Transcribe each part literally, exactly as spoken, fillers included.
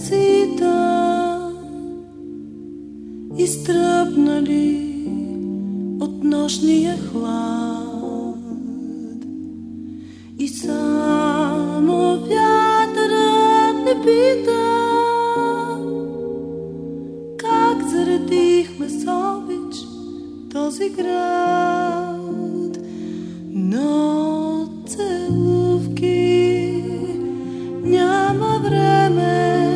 таксита, изтръпнали от нощния хлад, и само вятърът не пита как заредихме с обич този град. Но целувки няма време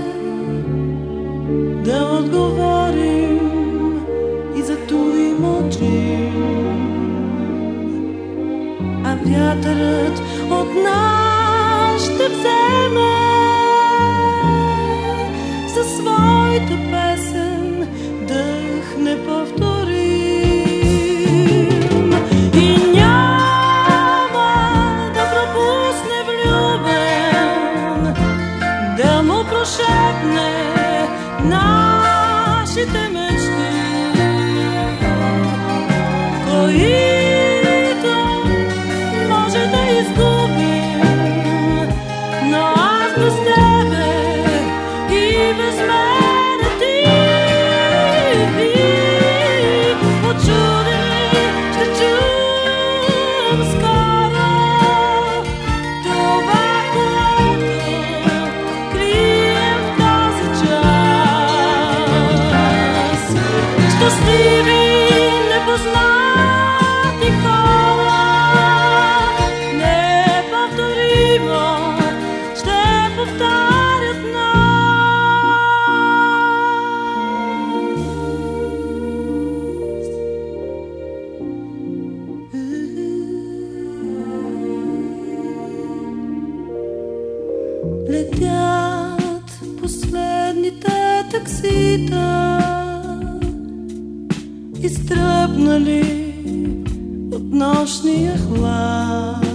да отговорим и зато и мълчим, а вятърът от нас ще вземе със своята песен дъх неповторим. И няма да пропусне влюбен да му прошепне нашите мечти, които може да изгубим, но аз без тебе и без мене ти. Очудени ще чуем скоро това, което крием в този час. Щастливи непознати хора, неповторимо ще повтарят нас. Летят последните таксита, изтръпнали от нощния хлад,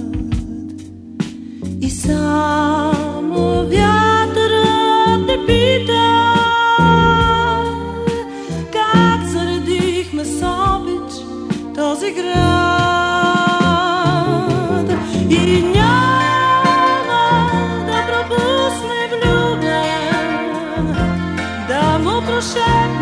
и само вятърът не пита как заредихме с обич този град. И няма да пропусне влюбен да му прошепне